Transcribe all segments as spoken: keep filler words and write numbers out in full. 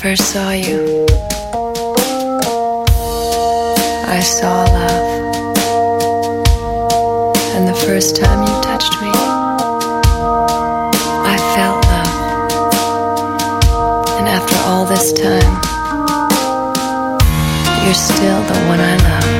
first saw you, I saw love. And the first time you touched me, I felt love. And after all this time, you're still the one I love.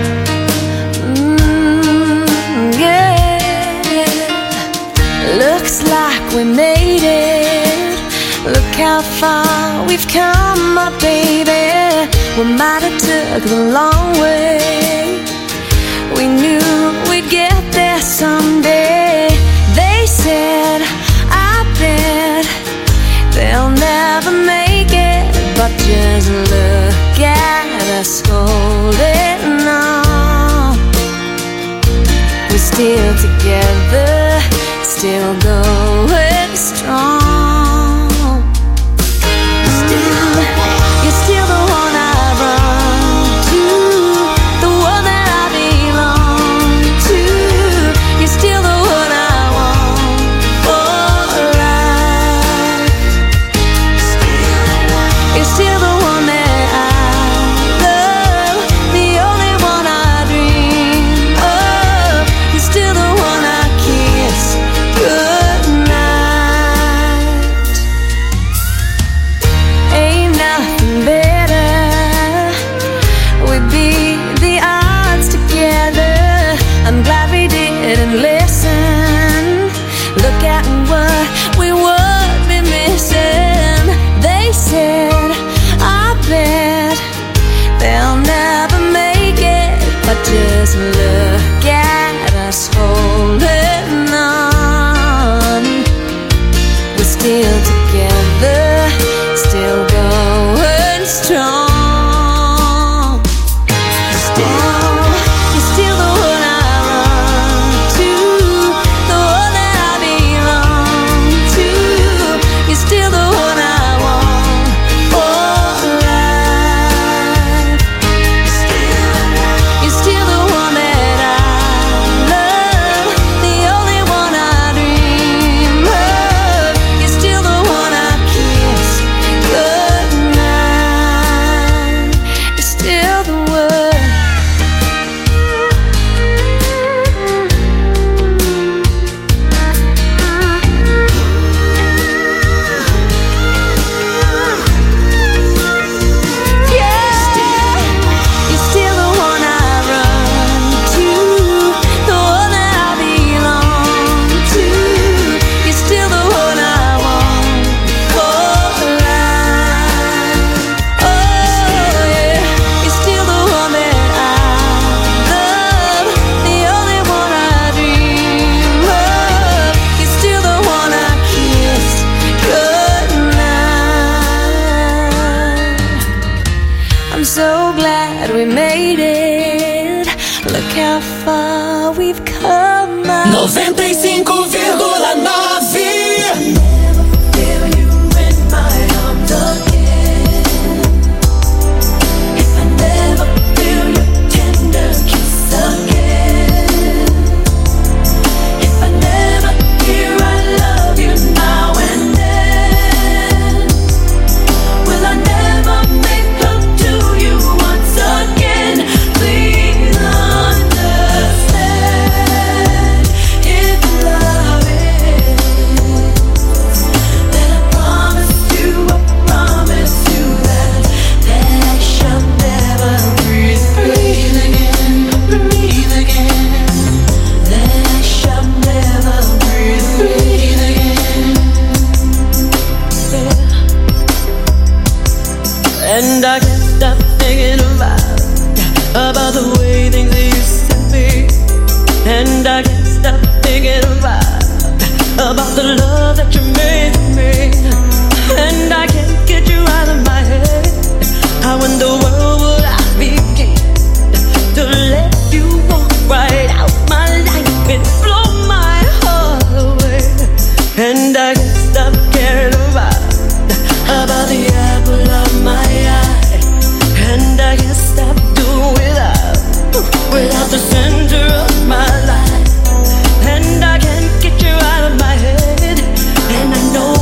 Mm, yeah. Looks like we made it. Look how far we've come, my baby. We might have took the long way. We knew we'd get there someday. They said, I bet they'll never make it. But just look at us holding on. We're still together, still going strong. You're still the one I run to, the one that I belong to. You're still the one I want for life. You're still the one that I love, the only one I dream of. You're still the one I kiss goodnight. Ain't nothing better. We'd beat the odds together. I'm glad we didn't listen. Look at what we would be missing. They said, I bet they'll never make it. But just look at us holding on. We're still together, still going strong. Still, you're still the one I run to, the one that I belong to. You're still the one I want for life. You're still the one that I love, the only one I dream of. You're still the one I kiss goodnight. You're still the one. Yeah, you're still the one I run to, the one that I belong to. You're still the one I want for life. Oh yeah, you're still the one that I love, the only one I dream of. You're still the one I kiss goodnight. I'm so glad we made it. Look how far we've come. noventa e cinco vírgula nove. And I can't stop thinking about, about the way things used to be. And I can't stop thinking about, about the love that you made for me. And I can't get you out of my head. How in the world would I begin to let you walk right out my life and blow my heart away? And I can't stop caring about, about the apple of my eye. And I can't stop doing without, without the center of my life. And I can't get you out of my head. And I know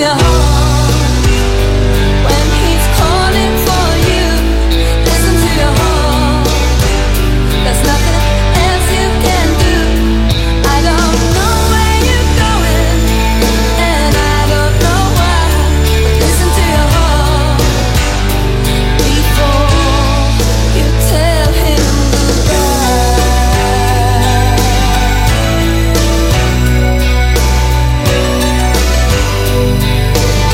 your heart when he's calling for you. Listen to your heart. There's nothing else you can do. I don't know where you're going, and I don't know why. But listen to your heart before you tell him goodbye.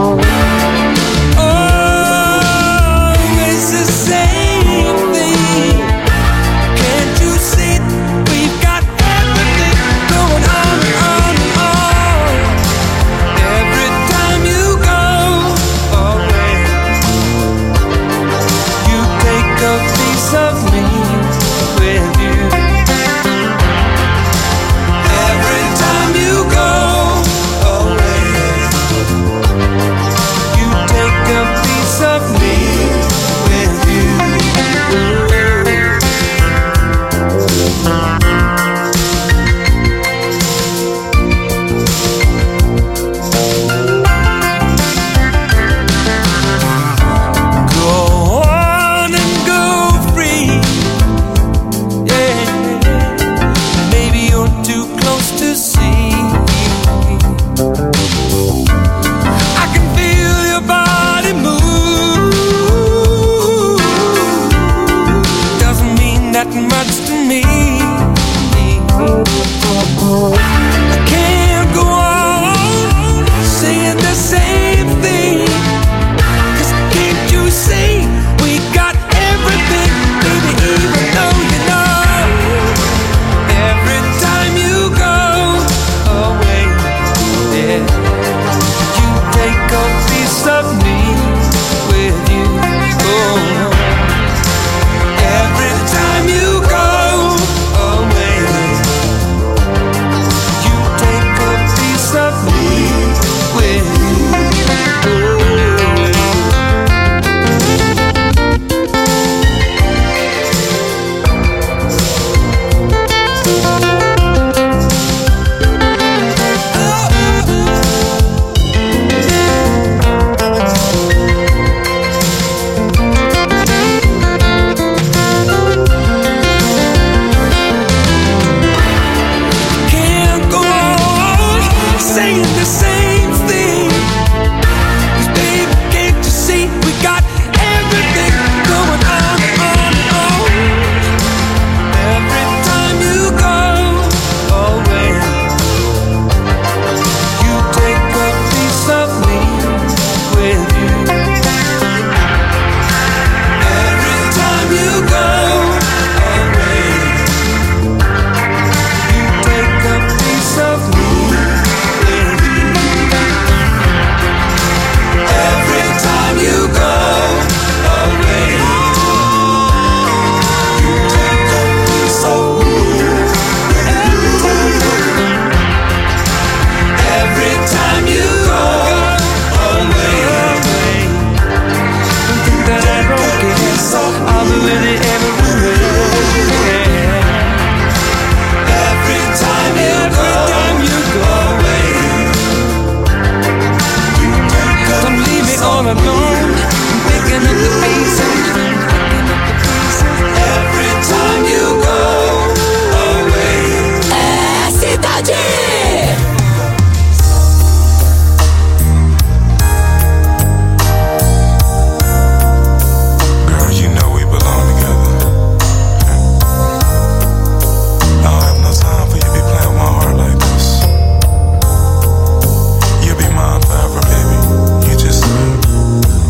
You'll be mine forever, baby. You just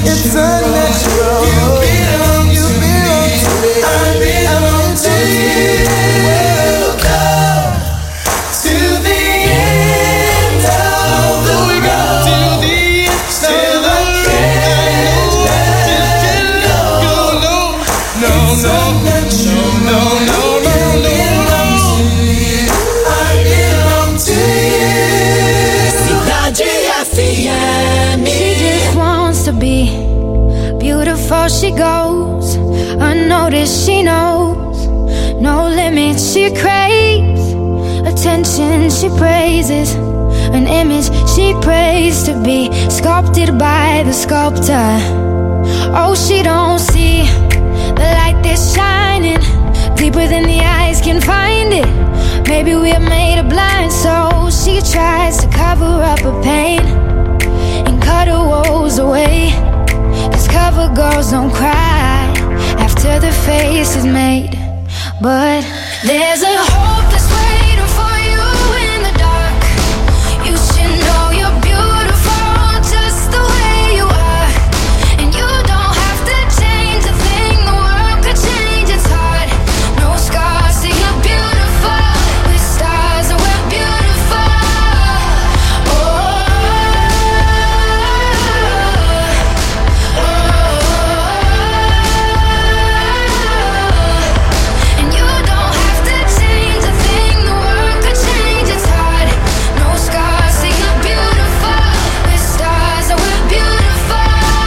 It's unnatural. You belong, you belong to me. I belong to you. We'll go to the end of the road. To the end, still I can't let go. No, no, no, no, no, no, no. I belong to you. Cidade F M. She just wants to be beautiful. She goes unnoticed. She knows no limits. She craves attention. She praises an image she prays to be sculpted by the sculptor. Oh, she don't see the light that's shining deeper than the eyes can find it. Maybe we're made of blind, so she tries to cover up her pain and cut her woes away. Cause cover girls don't cry after the face is made. But there's a hope that's waiting for you in the dark. You should know you're beautiful just the way you are. And you don't have to change a thing, the world could change its heart. No scars, see you're beautiful. With stars and we're beautiful. Oh, oh, oh. And you don't have to change a thing, the world could change its heart. No scars, see you're beautiful. With stars and we're beautiful.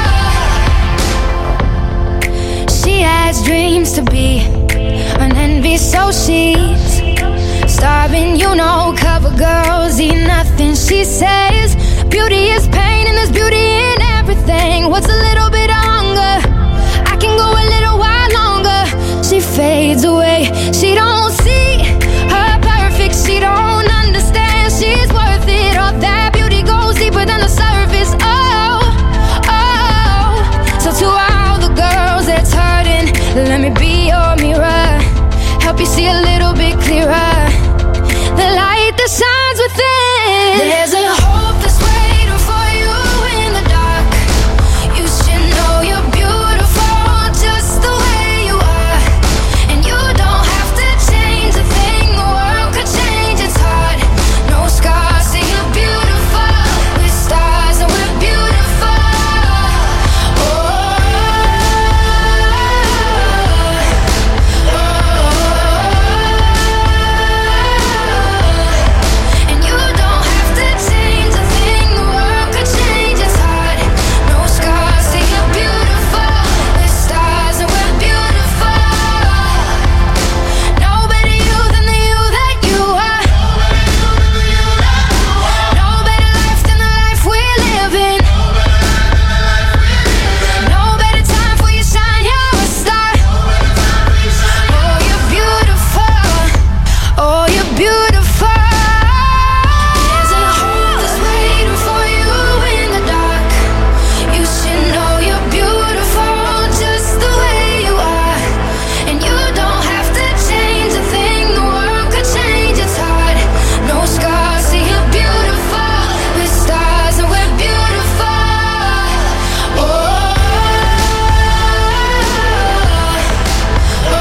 She has dreams to be an envy, so she's starving. You know, cover girls eat nothing. She says beauty is pain and there's beauty in everything. What's a little bit of hunger? I can go a little while longer. She fades away. She don't see her perfect. She don't understand she's worth it. All that beauty goes deeper than the surface. Oh, oh. So to all the girls that's hurting, let me be your mirror. Help you see a little bit clearer. The light that shines within. There's a hope that's waiting for you in the dark. You should know you're beautiful just the way you are. And you don't have to change a thing, the world could change its heart. No scars, see you're beautiful. With stars and we're beautiful. Oh, oh, oh. And you don't have to change a thing, the world could change its heart. No scars, see you're beautiful. With stars and we're beautiful. No better you than the you that you are. No better life than the life we're living. No better time for you shine, you're a star. Oh, you're beautiful. Oh, you're beautiful. There's a hope that's waiting for you in the dark. You should know you're beautiful just the way you are. And you don't have to change a thing, the world could change its heart. No scars, see you're beautiful. With stars and we're beautiful. Oh, oh, oh.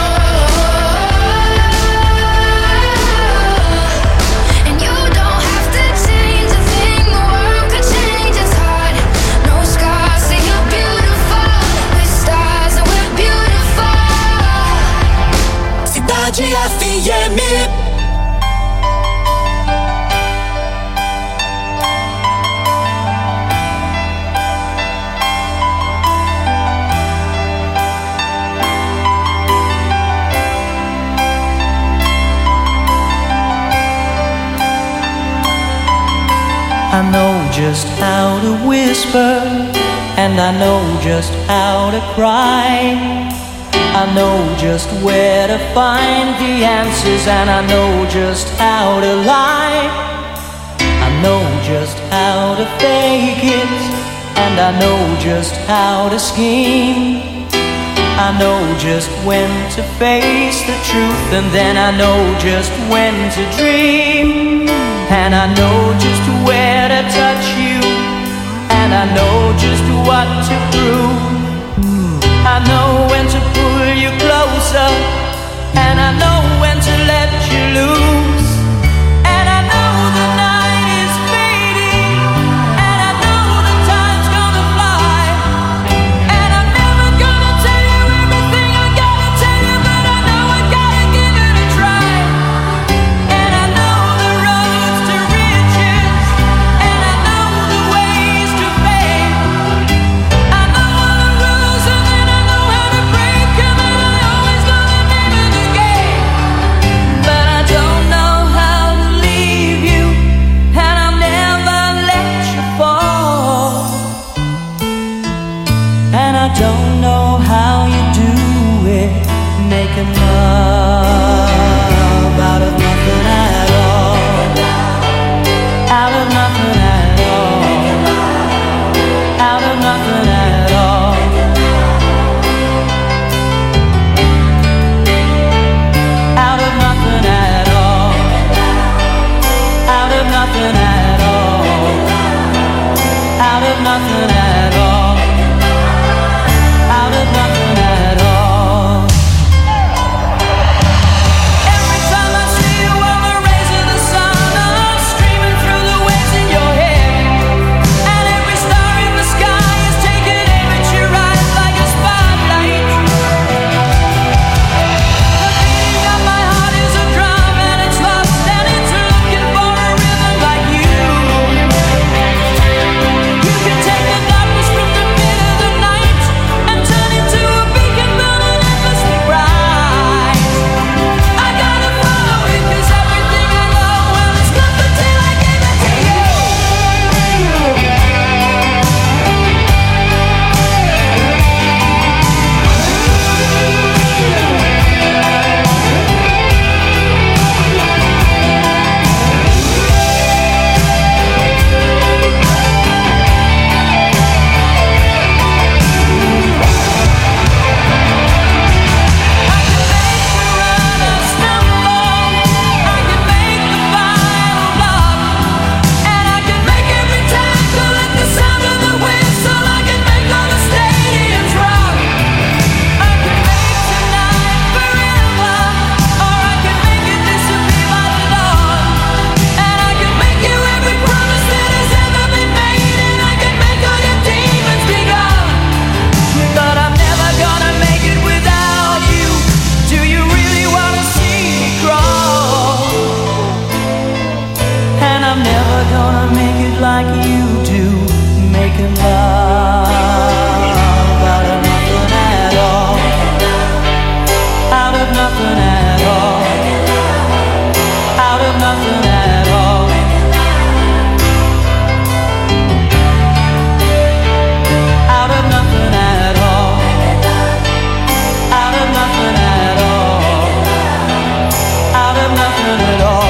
And you don't have to change a thing, the world could change its heart. No scars, see you're beautiful. With stars and we're beautiful. Cidade F M. I know just how to whisper, and I know just how to cry. I know just where to find the answers, and I know just how to lie. I know just how to fake it, and I know just how to scheme. I know just when to face the truth, and then I know just when to dream. And I know just where to touch you, and I know just what to prove. don't know how you do it, making love out of nothing at all, out of nothing at all, out of nothing at all, out of nothing at all, out of nothing at all, out of nothing at all. Out of nothing at all. Every time I see you on the rays of the sun, I'm streaming through the waves in your head, and every star in the sky is taking aim at your eyes like a spotlight. The beating of my heart is a drum, and it's lost, and it's looking for a rhythm like you. You can take the darkness from the pit of the night and turn into a beacon burning endlessly bright. I gotta follow it, 'cause everything I know, well, it's nothing till I give it to you. Like you do, making love out of nothing at all, out of nothing at all, out of nothing at all, out of nothing at all, out of nothing at all, out of nothing at all.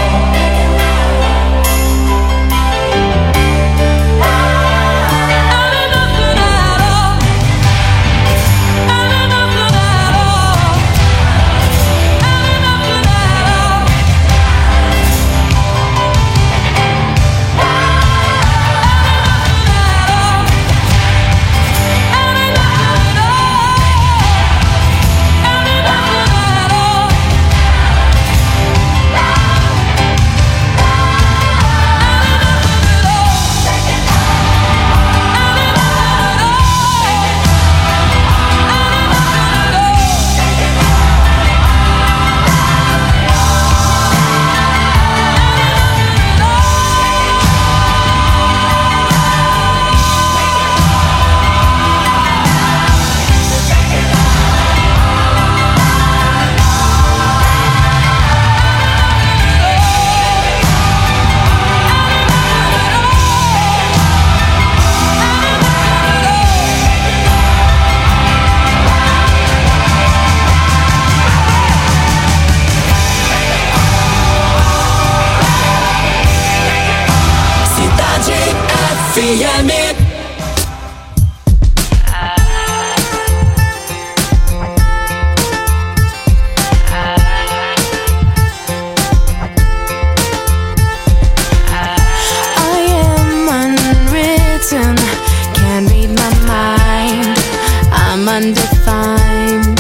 Undefined.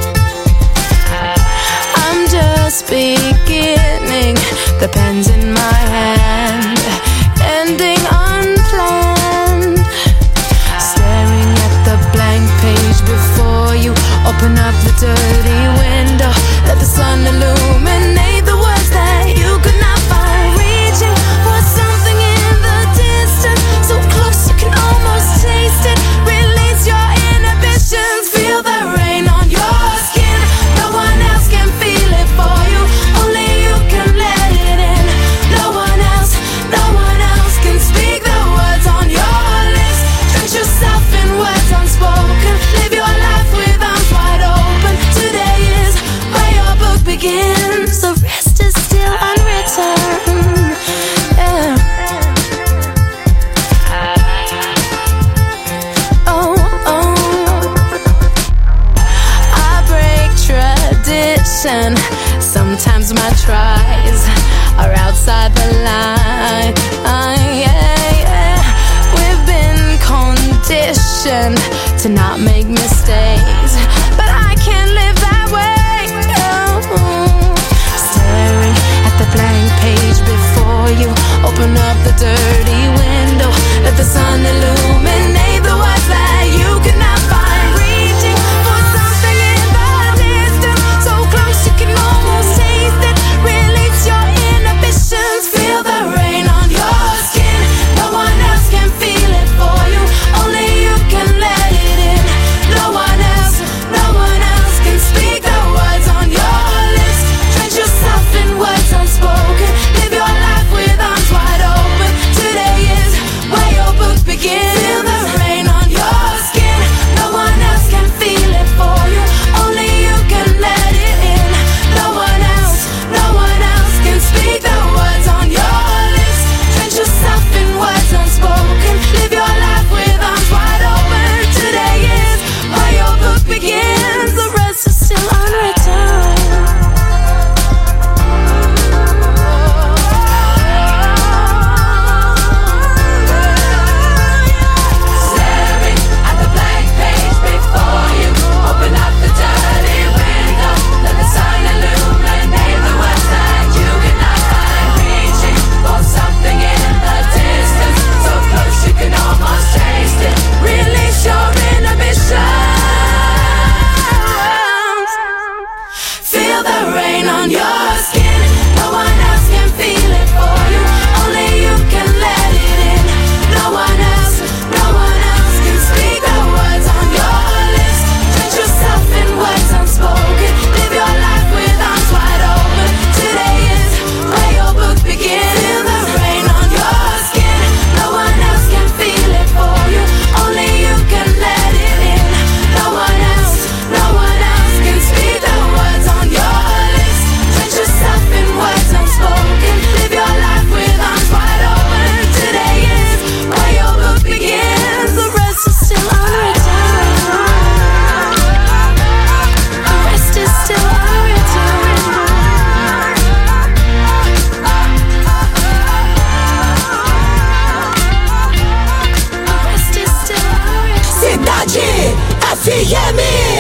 I'm just beginning, the pen's in my hand, ending unplanned. Staring at the blank page before you, open up the dirty window, let the sun illuminate the words that you could not find. Reaching for something in the distance, so close you can almost taste it. Release your inhibitions, feel the rain on your skin. No one else can feel it for you, only you can let it in. No one else conditioned to not make mistakes, but I can't live that way. Oh. Staring at the blank page before you, open up the dirty window, let the sun illuminate the words that you cannot find. Reaching for something in the distance, so close you can almost taste it. Release your inhibitions, feel the rain on your skin. No one else can feel it for you, only you can let it in. No one else, no one else can speak the words on your lips. Drench yourself in words unspoken, live your life with arms wide open. Today is where your book begins. Feel the rain on your skin, no one else can feel it for you, only you can let it in. No one else, no one else can speak the words on your lips. Drench yourself in words unspoken, live your life with arms wide open. Today is where your book begins, the rest is still unwritten. Staring at the blank page before you, open up the dirty window, let the sun illuminate the words that you cannot find. Reaching for something in the distance, so close you can almost taste it. Release your inhibitions, feel the rain on your skin. No one else can feel it for you, only you can let it in. No one else, no one else can speak the words on your lips. Drench yourself in words unspoken, live your life with arms wide open. Today is where your book begins. Feel the rain on your skin, no one else can feel it for you, only you can let it in. No one else, no one else can speak the words on your lips. Drench yourself in words unspoken, live your life with arms wide open. Today is where your book begins, the rest is still unwritten. The rest is still unwritten. The rest is still unwritten. Cidade F M.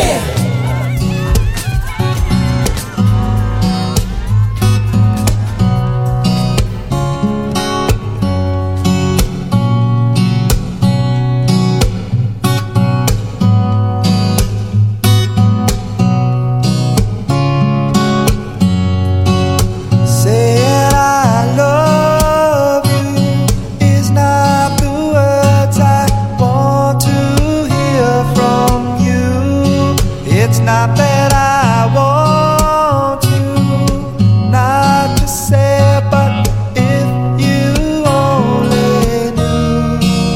Saying I love you is not the words I want to hear from you. It's not that I want to not to say, but if you only knew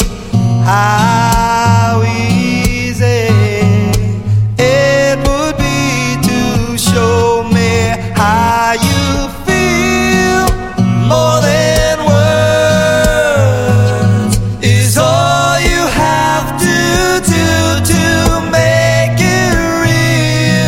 how easy it would be to show me how you feel. More than words is all you have to do to make it real.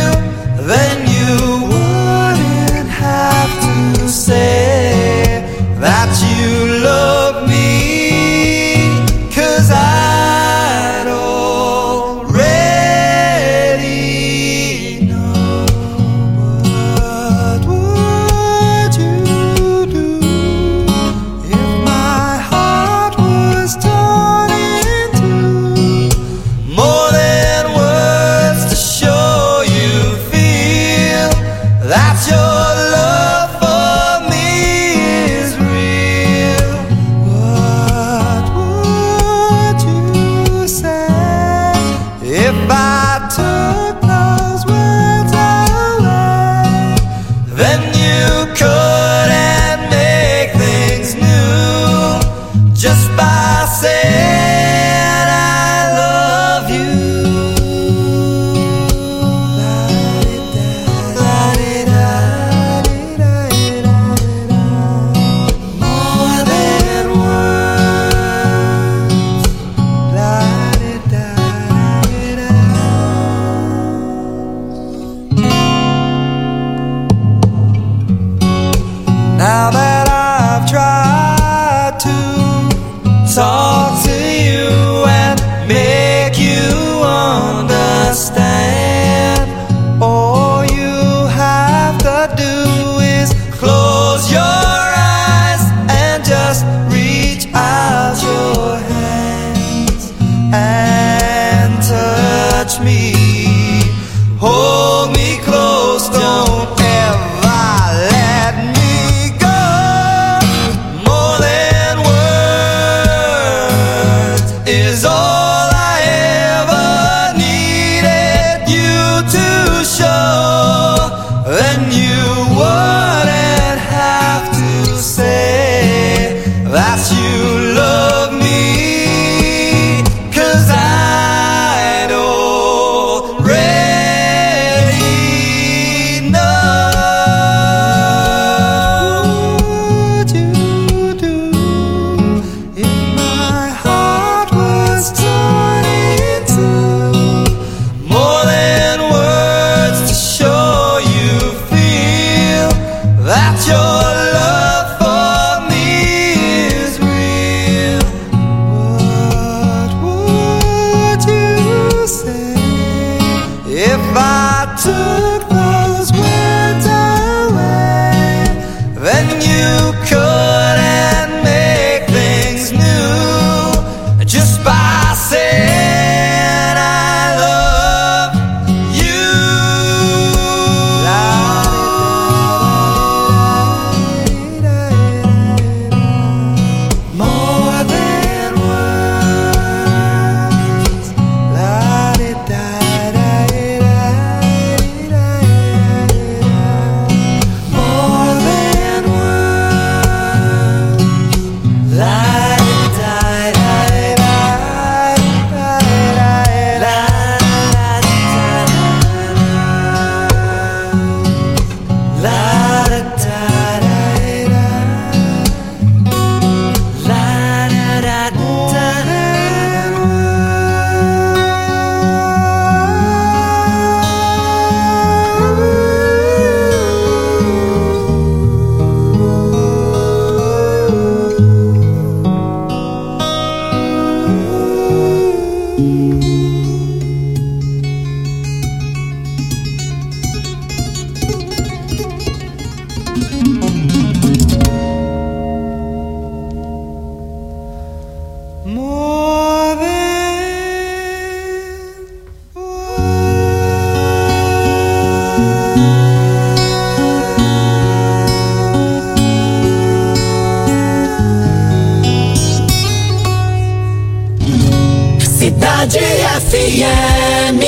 Cidade F M.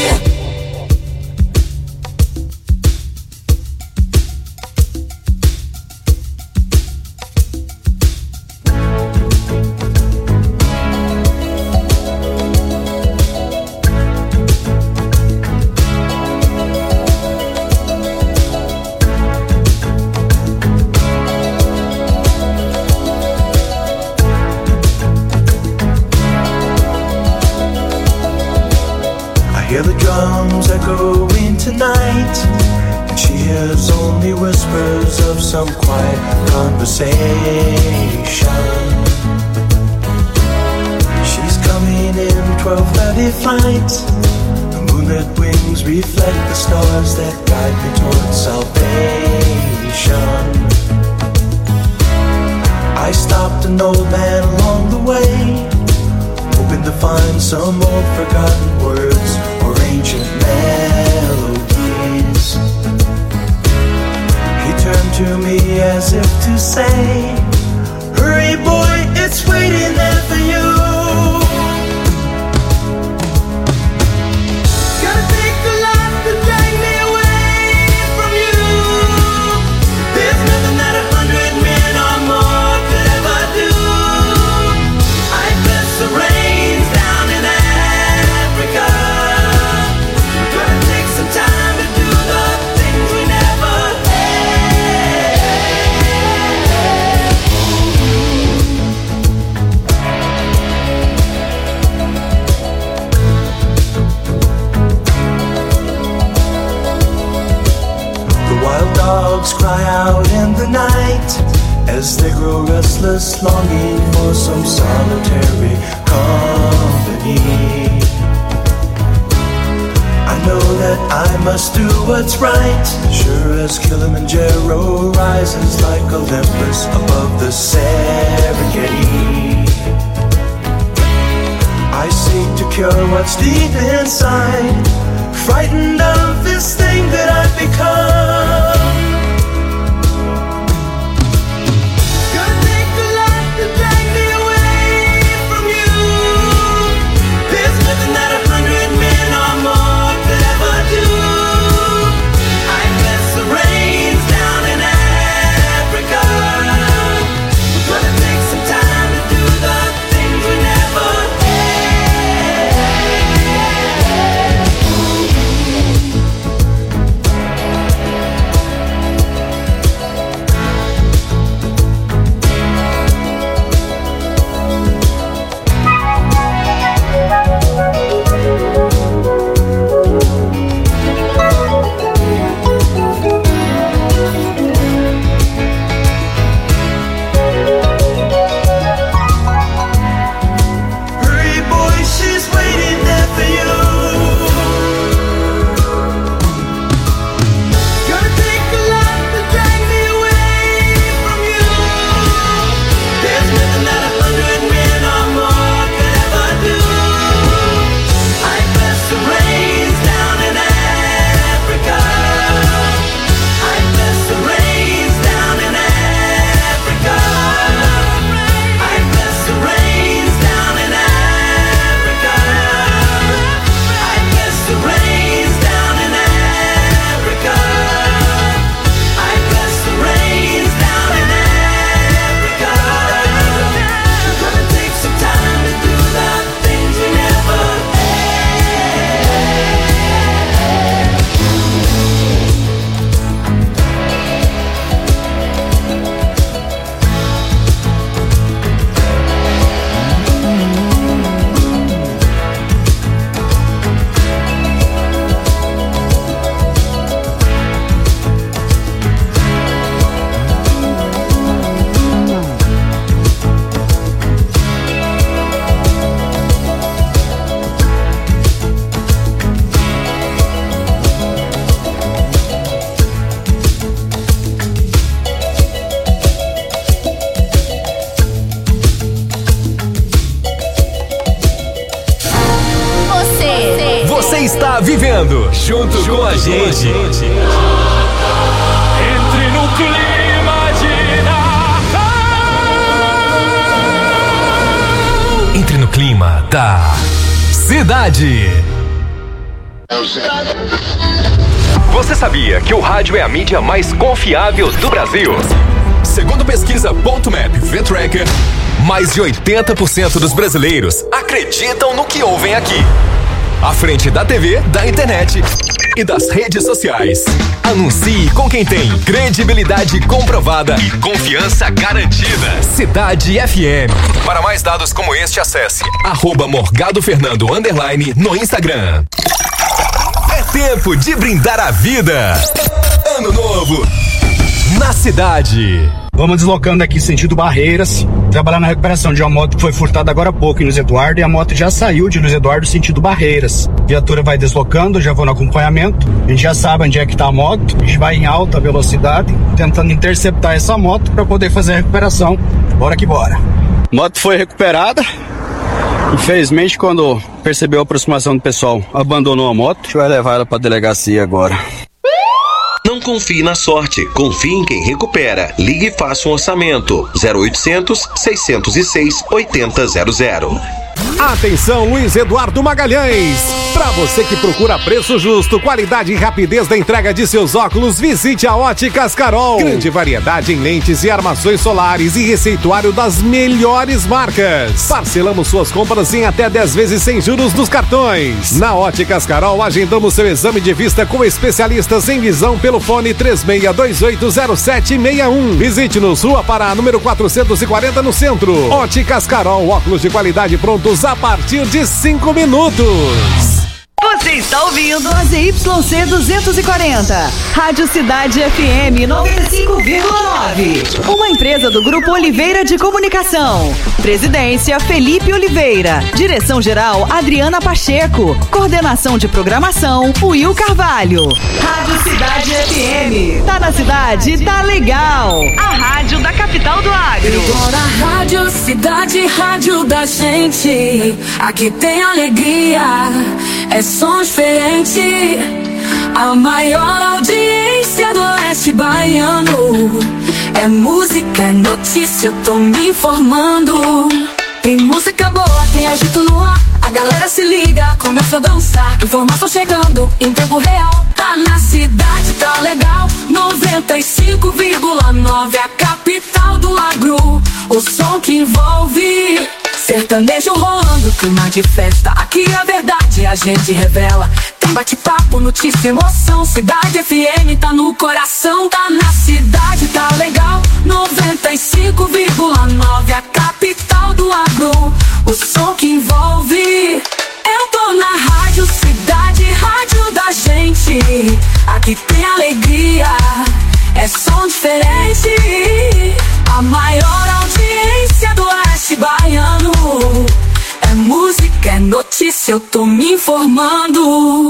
Hear the drums echoing tonight, and she hears only whispers of some quiet conversation. She's coming in twelve thirty flight. The moonlit wings reflect the stars that guide me towards salvation. I stopped an old man along the way, hoping to find some old forgotten words or ancient melodies. He turned to me as if to say, hurry boy, it's waiting there for you. Gotta take a lot to drag me away from you. There's nothing that a hundred men or more could ever do. I bless the rains down in Africa. Gonna take some time to do the things we never had. The wild dogs cry out in the night as they grow restless, longing for some solitary company. I know that I must do what's right, sure as Kilimanjaro rises like Olympus above the Serengeti. I seek to cure what's deep inside, frightened of this thing that I've become. Gonna take a lot to drag me away from you. There's nothing that a hundred men or more could ever do. I bless the rains down in Africa. Gonna take some time to do the things we never had. está vivendo junto, junto com a gente. Com a gente. Entre no clima de Natal. Entre no clima da cidade. Você sabia que o rádio é a mídia mais confiável do Brasil? Segundo pesquisa Ponto Map V-Tracker, mais de oitenta por cento dos brasileiros acreditam no que ouvem aqui. À frente da T V, da internet e das redes sociais. Anuncie com quem tem credibilidade comprovada e confiança garantida. Cidade F M. Para mais dados como este, acesse arroba Morgado Fernando underline no Instagram. É tempo de brindar a vida. Ano novo na cidade. Vamos deslocando aqui sentido Barreiras, trabalhar na recuperação de uma moto que foi furtada agora há pouco em Luiz Eduardo, e a moto já saiu de Luiz Eduardo sentido Barreiras. A viatura vai deslocando, já vou no acompanhamento, a gente já sabe onde é que tá a moto, a gente vai em alta velocidade, tentando interceptar essa moto para poder fazer a recuperação. Bora que bora. Moto foi recuperada. Infelizmente, quando percebeu a aproximação do pessoal, abandonou a moto. A gente vai levar ela para a delegacia agora. Não confie na sorte, confie em quem recupera. Ligue e faça um orçamento. zero oitocentos, seiscentos e seis, oitenta zero zero. Atenção, Luiz Eduardo Magalhães! Para você que procura preço justo, qualidade e rapidez da entrega de seus óculos, visite a Óticas Carol. Grande variedade em lentes e armações solares e receituário das melhores marcas. Parcelamos suas compras em até dez vezes sem juros dos cartões. Na Óticas Carol, agendamos seu exame de vista com especialistas em visão pelo fone três seis dois oito zero sete seis um. Visite-nos, Rua Pará, número quatrocentos e quarenta, no centro. Óticas Carol, óculos de qualidade prontos a partir de cinco minutos. Você está ouvindo a Z Y C duzentos e quarenta, Rádio Cidade F M noventa e cinco vírgula nove. Uma empresa do Grupo Oliveira de Comunicação. Presidência Felipe Oliveira. Direção-geral Adriana Pacheco. Coordenação de programação Will Carvalho. Rádio Cidade F M. Tá na cidade, tá legal. A rádio da capital do agro. Agora a Rádio Cidade, rádio da gente. Aqui tem alegria. É som diferente, a maior audiência do oeste baiano. É música, é notícia, eu tô me informando. Tem música boa, tem agito no ar, a galera se liga, começa a dançar. Informação chegando em tempo real. Tá na cidade, tá legal. noventa e cinco vírgula nove, a capital do agro. O som que envolve. Sertanejo rolando, clima de festa. Aqui a verdade a gente revela. Tem bate-papo, notícia, emoção. Cidade F M tá no coração. Tá na cidade, tá legal. noventa e cinco vírgula nove, a capital do agro. O som que envolve. Eu tô na Rádio Cidade, rádio da gente. Aqui tem alegria, é som diferente. A maior audiência do oeste baiano. É música, é notícia, eu tô me informando.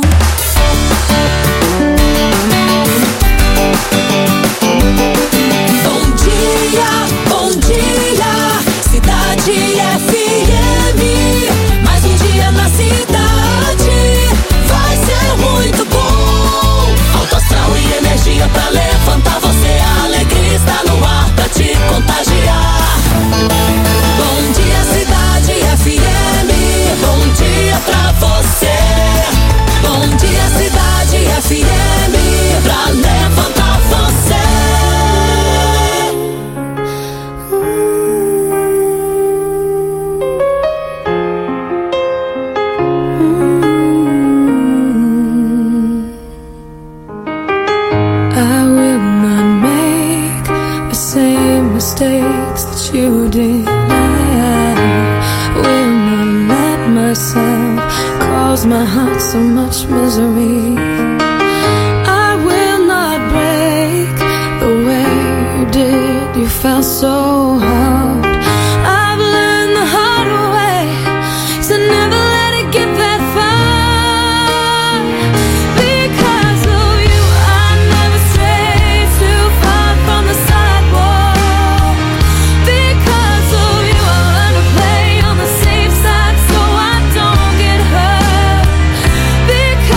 Bom dia, bom dia, Cidade F M. Mais um dia na cidade, vai ser muito bom. Alto astral e energia pra levantar você. A alegria está no ar pra te contagiar. Bom dia, Cidade F M. Bom dia pra você. Bom dia, Cidade F M. Pra levantar você. I will not make the same mistakes that you did. I will not let myself cause my heart so much misery. I will not break the way you did. You felt so hard. I've learned the hard way to never let it get that far. Because of you, I never stray too far from the sidewalk. Because of you, I learn to play on the safe side so I don't get hurt. Because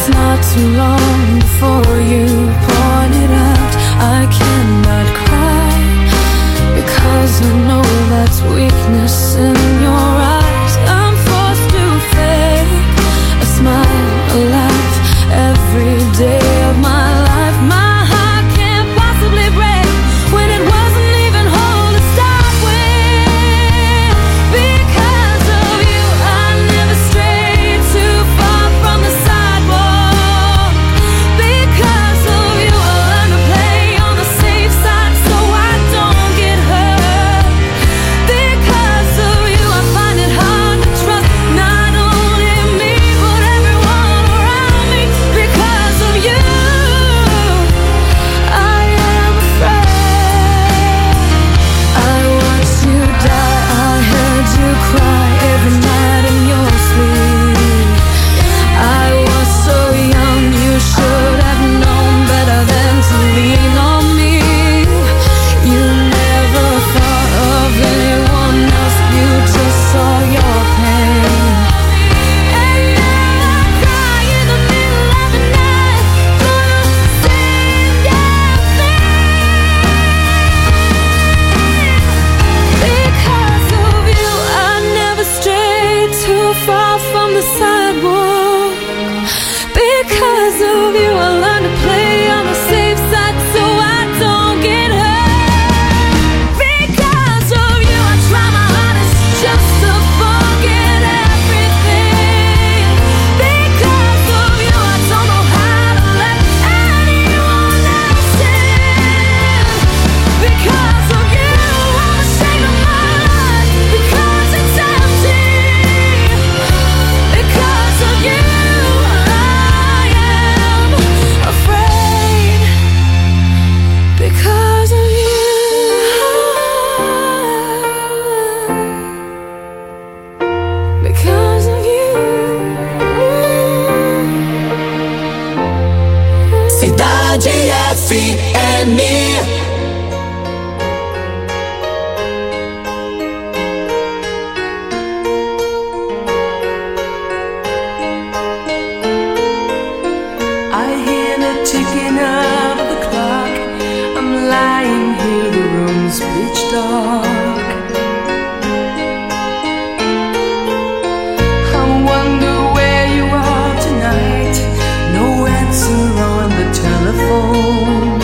it's not too long before you point it out. I cannot cry because I know that's weakness in your eyes. I'm forced to fake a smile, a laugh every day of my life. My heart can't possibly break when it wasn't even whole to start with. Because of you, I never strayed too far from the sidewalk. Because of you, I learned to play on the safe side so I don't get hurt. Because of you, I find it hard to trust not only me but everyone around me. Because of you, I am afraid. I watched you die, I heard you cry every night in your sleep. I was so young, you should have known better than to lean on me. You never thought of anyone else, you just saw your pain. And now I cry in the middle of the night for the same damn thing. Because of you, I never strayed too far from the sidewalk. Because of you, I learned to play on the safe side so I don't get hurt. Because of you, I try my hardest just to forget everything. Because of you, I don't know how to let anyone else in. Because of you, I'm ashamed of my life because it's empty. Because of you, I am afraid. Because of you. Because of you. Cidade F M. I hear the ticking of the clock. I'm lying here, the room's pitch dark. I wonder where you are tonight. No answer on the telephone.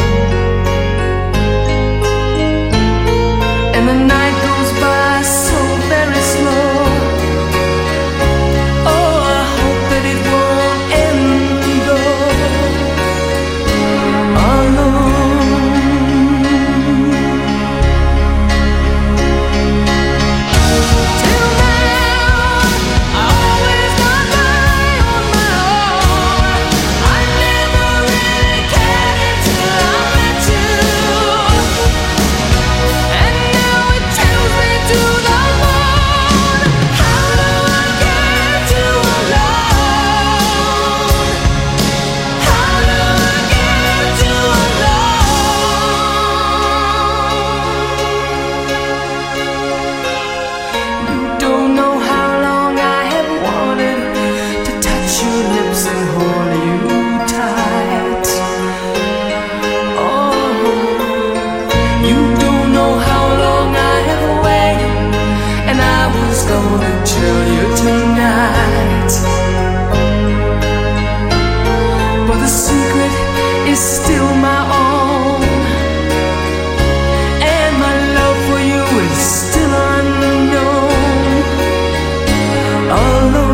And the night goes by so very slow. Oh, I hope that it won't end though. Alone. Till now, I always got by on my own. I never really cared until I met you. And now it chills me to the bone. How do I get you alone? How do I get you alone? You don't know how long I have wanted to touch your lips and hold you tight. Oh, you don't know how long I have waited, and I was gonna tell you tonight. But the secret is still my own, and my love for you is still unknown. Alone.